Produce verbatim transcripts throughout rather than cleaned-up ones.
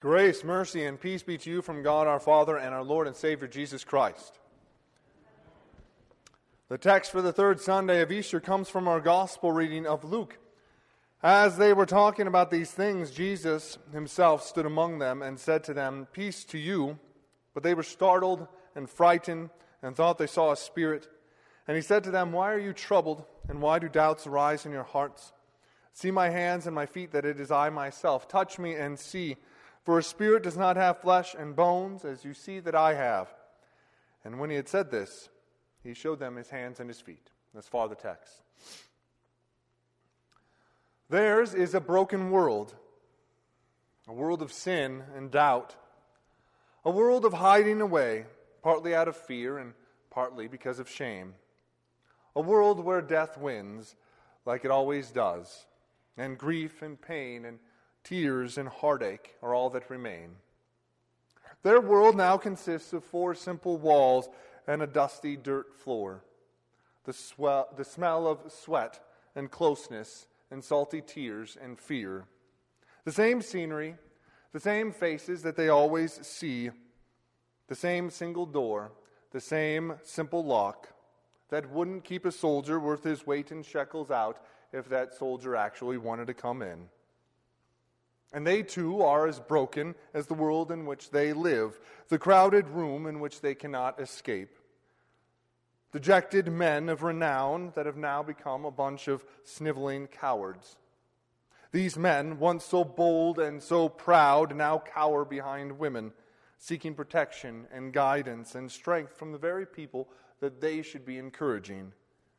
Grace, mercy, and peace be to you from God our Father and our Lord and Savior Jesus Christ. The text for the third Sunday of Easter comes from our gospel reading of Luke. As they were talking about these things, Jesus himself stood among them and said to them, "Peace to you." But they were startled and frightened and thought they saw a spirit. And he said to them, "Why are you troubled, and why do doubts arise in your hearts? See my hands and my feet, that it is I myself. Touch me and see. For a spirit does not have flesh and bones, as you see that I have." And when he had said this, he showed them his hands and his feet. Thus far the text. Theirs is a broken world, a world of sin and doubt, a world of hiding away, partly out of fear and partly because of shame, a world where death wins, like it always does, and grief and pain and tears and heartache are all that remain. Their world now consists of four simple walls and a dusty dirt floor. The, swell, the smell of sweat and closeness and salty tears and fear. The same scenery, the same faces that they always see, the same single door, the same simple lock that wouldn't keep a soldier worth his weight in shekels out if that soldier actually wanted to come in. And they too are as broken as the world in which they live, the crowded room in which they cannot escape. Dejected men of renown that have now become a bunch of sniveling cowards. These men, once so bold and so proud, now cower behind women, seeking protection and guidance and strength from the very people that they should be encouraging.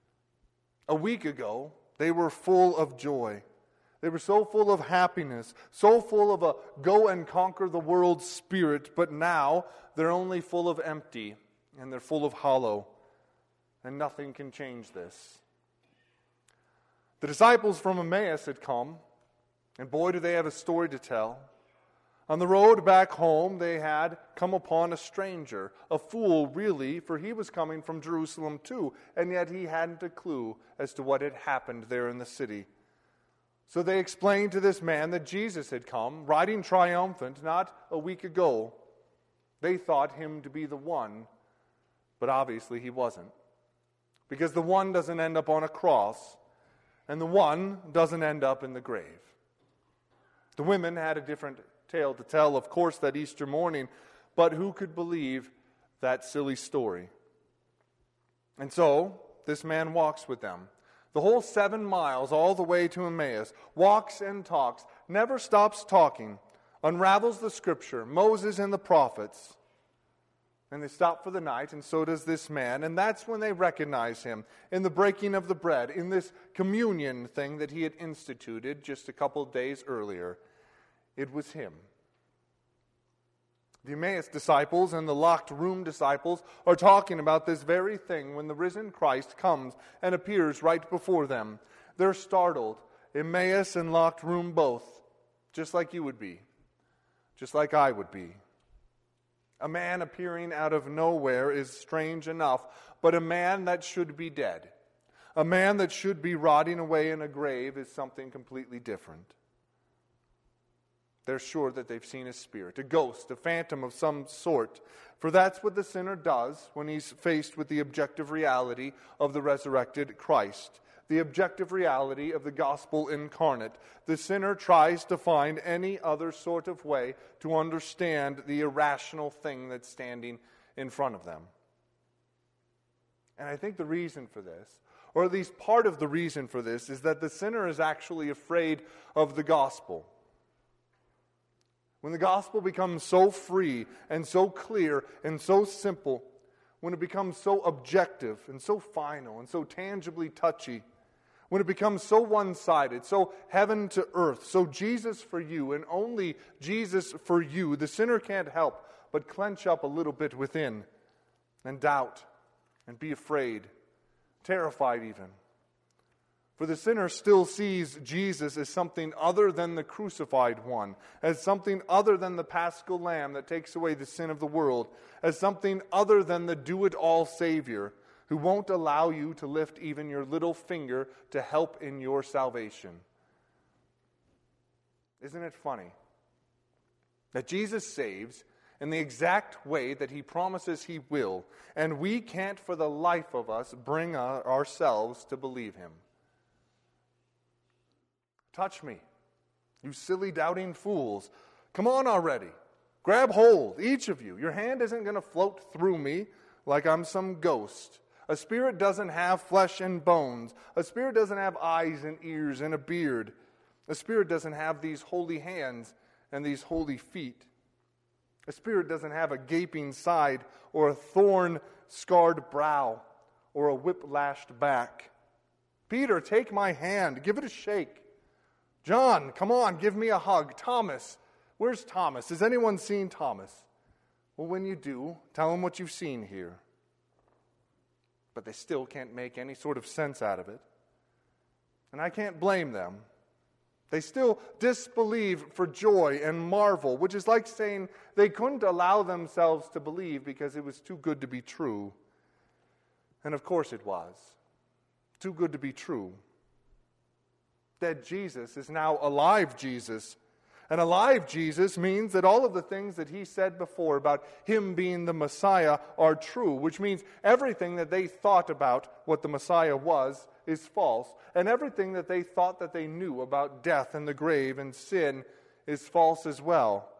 A week ago, they were full of joy. They were so full of happiness, so full of a go and conquer the world spirit, but now they're only full of empty and they're full of hollow, and nothing can change this. The disciples from Emmaus had come, and boy, do they have a story to tell. On the road back home, they had come upon a stranger, a fool really, for he was coming from Jerusalem too, and yet he hadn't a clue as to what had happened there in the city. So they explained to this man that Jesus had come, riding triumphant, not a week ago. They thought him to be the one, but obviously he wasn't. Because the one doesn't end up on a cross, and the one doesn't end up in the grave. The women had a different tale to tell, of course, that Easter morning, but who could believe that silly story? And so, this man walks with them. The whole seven miles all the way to Emmaus, walks and talks, never stops talking, unravels the scripture, Moses and the prophets. And they stop for the night, and so does this man. And that's when they recognize him in the breaking of the bread, in this communion thing that he had instituted just a couple of days earlier. It was him. The Emmaus disciples and the locked room disciples are talking about this very thing when the risen Christ comes and appears right before them. They're startled, Emmaus and locked room both, just like you would be, just like I would be. A man appearing out of nowhere is strange enough, but a man that should be dead, a man that should be rotting away in a grave is something completely different. They're sure that they've seen a spirit, a ghost, a phantom of some sort. For that's what the sinner does when he's faced with the objective reality of the resurrected Christ, the objective reality of the gospel incarnate. The sinner tries to find any other sort of way to understand the irrational thing that's standing in front of them. And I think the reason for this, or at least part of the reason for this, is that the sinner is actually afraid of the gospel. When the gospel becomes so free and so clear and so simple, when it becomes so objective and so final and so tangibly touchy, when it becomes so one-sided, so heaven to earth, so Jesus for you and only Jesus for you, the sinner can't help but clench up a little bit within and doubt and be afraid, terrified even. For the sinner still sees Jesus as something other than the crucified one, as something other than the paschal lamb that takes away the sin of the world, as something other than the do-it-all Savior who won't allow you to lift even your little finger to help in your salvation. Isn't it funny? That Jesus saves in the exact way that he promises he will, and we can't for the life of us bring our, ourselves to believe him. Touch me, you silly doubting fools. Come on already. Grab hold, each of you. Your hand isn't going to float through me like I'm some ghost. A spirit doesn't have flesh and bones. A spirit doesn't have eyes and ears and a beard. A spirit doesn't have these holy hands and these holy feet. A spirit doesn't have a gaping side or a thorn-scarred brow or a whip-lashed back. Peter, take my hand. Give it a shake. John, come on, give me a hug. Thomas, where's Thomas? Has anyone seen Thomas? Well, when you do, tell him what you've seen here. But they still can't make any sort of sense out of it. And I can't blame them. They still disbelieve for joy and marvel, which is like saying they couldn't allow themselves to believe because it was too good to be true. And of course it was. Too good to be true. Dead Jesus is now alive Jesus. And alive Jesus means that all of the things that he said before about him being the Messiah are true, which means everything that they thought about what the Messiah was is false, and everything that they thought that they knew about death and the grave and sin is false as well.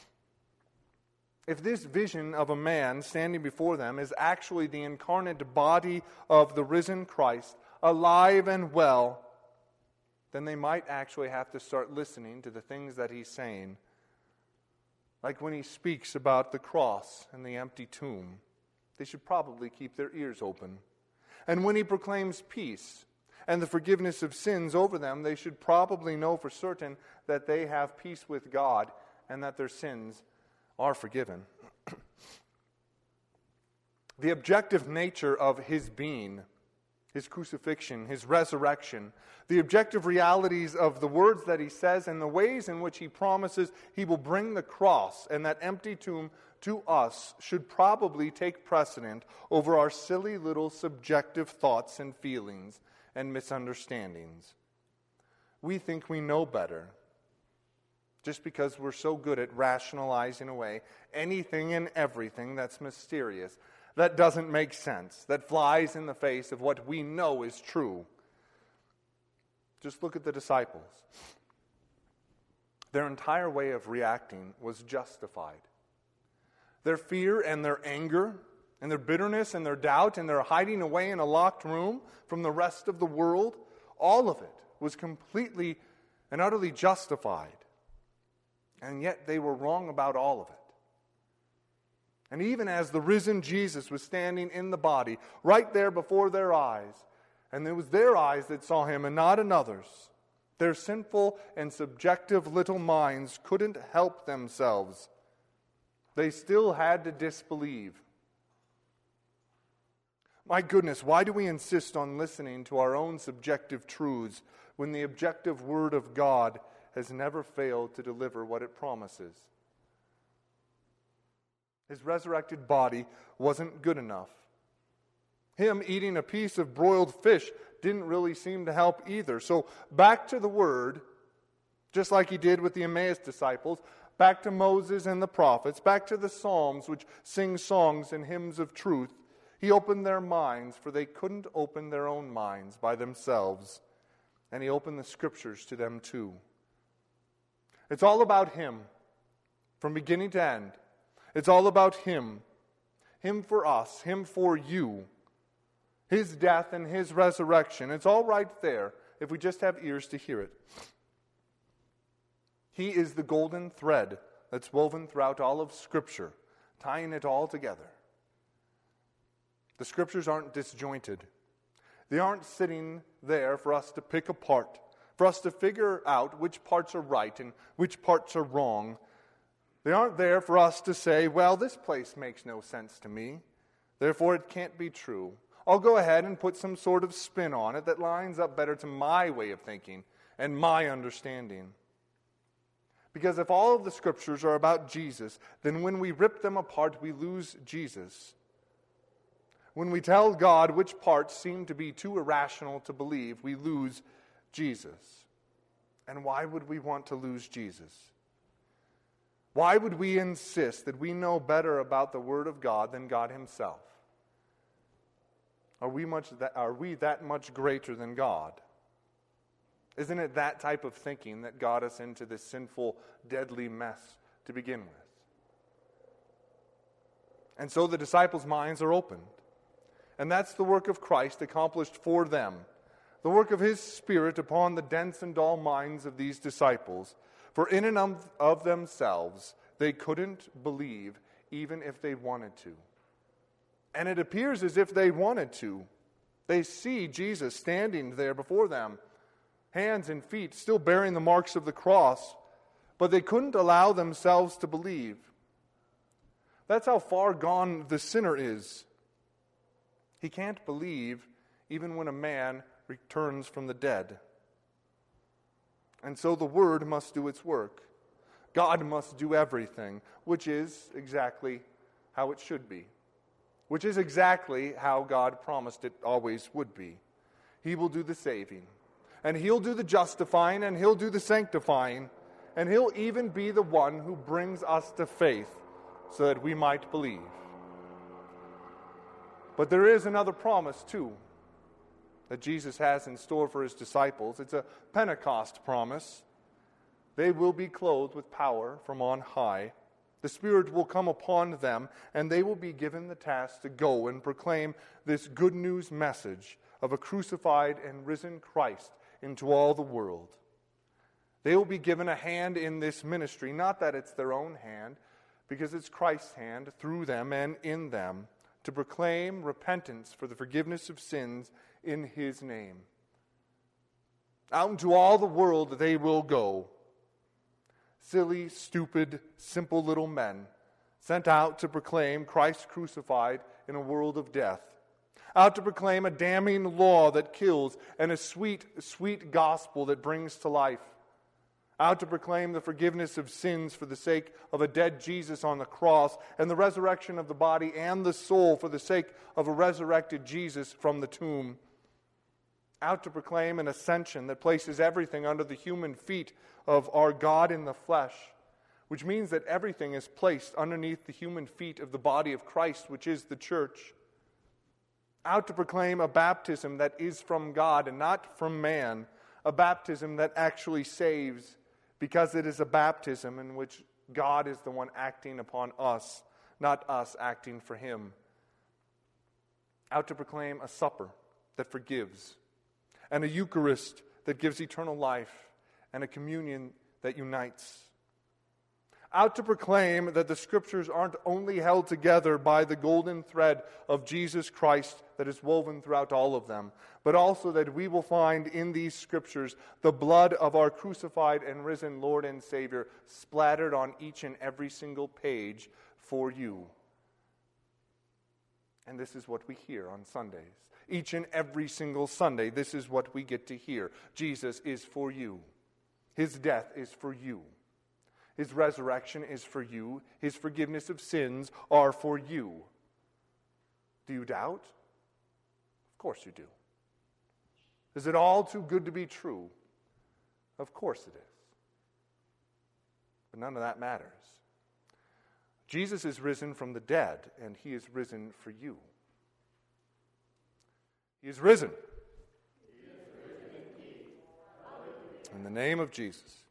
If this vision of a man standing before them is actually the incarnate body of the risen Christ, alive and well, then they might actually have to start listening to the things that he's saying. Like when he speaks about the cross and the empty tomb, they should probably keep their ears open. And when he proclaims peace and the forgiveness of sins over them, they should probably know for certain that they have peace with God and that their sins are forgiven. The objective nature of his being, his crucifixion, his resurrection, the objective realities of the words that he says and the ways in which he promises he will bring the cross and that empty tomb to us should probably take precedent over our silly little subjective thoughts and feelings and misunderstandings. We think we know better just because we're so good at rationalizing away anything and everything that's mysterious, that doesn't make sense, that flies in the face of what we know is true. Just look at the disciples. Their entire way of reacting was justified. Their fear and their anger and their bitterness and their doubt and their hiding away in a locked room from the rest of the world, all of it was completely and utterly justified. And yet they were wrong about all of it. And even as the risen Jesus was standing in the body, right there before their eyes, and it was their eyes that saw him and not another's, their sinful and subjective little minds couldn't help themselves. They still had to disbelieve. My goodness, why do we insist on listening to our own subjective truths when the objective Word of God has never failed to deliver what it promises? His resurrected body wasn't good enough. Him eating a piece of broiled fish didn't really seem to help either. So back to the Word, just like he did with the Emmaus disciples, back to Moses and the prophets, back to the Psalms which sing songs and hymns of truth. He opened their minds, for they couldn't open their own minds by themselves. And he opened the Scriptures to them too. It's all about him, from beginning to end. It's all about him. Him for us, him for you. His death and his resurrection. It's all right there if we just have ears to hear it. He is the golden thread that's woven throughout all of Scripture, tying it all together. The Scriptures aren't disjointed. They aren't sitting there for us to pick apart, for us to figure out which parts are right and which parts are wrong. They aren't there for us to say, well, this place makes no sense to me, therefore it can't be true. I'll go ahead and put some sort of spin on it that lines up better to my way of thinking and my understanding. Because if all of the Scriptures are about Jesus, then when we rip them apart, we lose Jesus. When we tell God which parts seem to be too irrational to believe, we lose Jesus. And why would we want to lose Jesus? Why would we insist that we know better about the Word of God than God Himself? Are we much that, are we that much greater than God? Isn't it that type of thinking that got us into this sinful, deadly mess to begin with? And so the disciples' minds are opened. And that's the work of Christ accomplished for them. The work of His Spirit upon the dense and dull minds of these disciples. For in and of, of themselves, they couldn't believe even if they wanted to. And it appears as if they wanted to. They see Jesus standing there before them, hands and feet still bearing the marks of the cross, but they couldn't allow themselves to believe. That's how far gone the sinner is. He can't believe even when a man returns from the dead. And so the Word must do its work. God must do everything, which is exactly how it should be. Which is exactly how God promised it always would be. He will do the saving. And He'll do the justifying, and He'll do the sanctifying. And He'll even be the one who brings us to faith so that we might believe. But there is another promise, too, that Jesus has in store for His disciples. It's a Pentecost promise. They will be clothed with power from on high. The Spirit will come upon them, and they will be given the task to go and proclaim this good news message of a crucified and risen Christ into all the world. They will be given a hand in this ministry, not that it's their own hand, because it's Christ's hand through them and in them, to proclaim repentance for the forgiveness of sins in His name. Out into all the world they will go. Silly, stupid, simple little men sent out to proclaim Christ crucified in a world of death. Out to proclaim a damning law that kills and a sweet, sweet gospel that brings to life. Out to proclaim the forgiveness of sins for the sake of a dead Jesus on the cross and the resurrection of the body and the soul for the sake of a resurrected Jesus from the tomb. Out to proclaim an ascension that places everything under the human feet of our God in the flesh, which means that everything is placed underneath the human feet of the body of Christ, which is the church. Out to proclaim a baptism that is from God and not from man, a baptism that actually saves, because it is a baptism in which God is the one acting upon us, not us acting for Him. Out to proclaim a supper that forgives, and a Eucharist that gives eternal life, and a communion that unites. Out to proclaim that the Scriptures aren't only held together by the golden thread of Jesus Christ that is woven throughout all of them, but also that we will find in these Scriptures the blood of our crucified and risen Lord and Savior splattered on each and every single page for you. And this is what we hear on Sundays. Each and every single Sunday, this is what we get to hear. Jesus is for you. His death is for you. His resurrection is for you. His forgiveness of sins are for you. Do you doubt? Of course you do. Is it all too good to be true? Of course it is. But none of that matters. Jesus is risen from the dead, and He is risen for you. He is risen. He is risen indeed. In the name of Jesus.